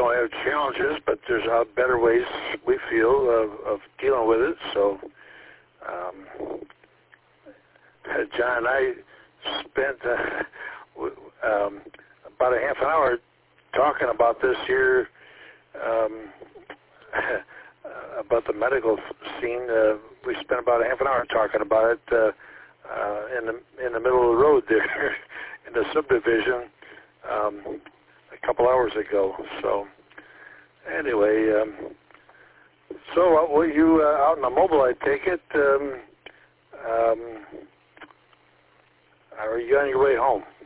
don't have challenges, but there's better ways we feel of dealing with it. So John and I spent about a half an hour talking about this here, about the medical scene. We spent about a half an hour talking about it in the middle of the road there in the subdivision a couple hours ago. So anyway, were you out in the mobile, I take it? Are you on your way home?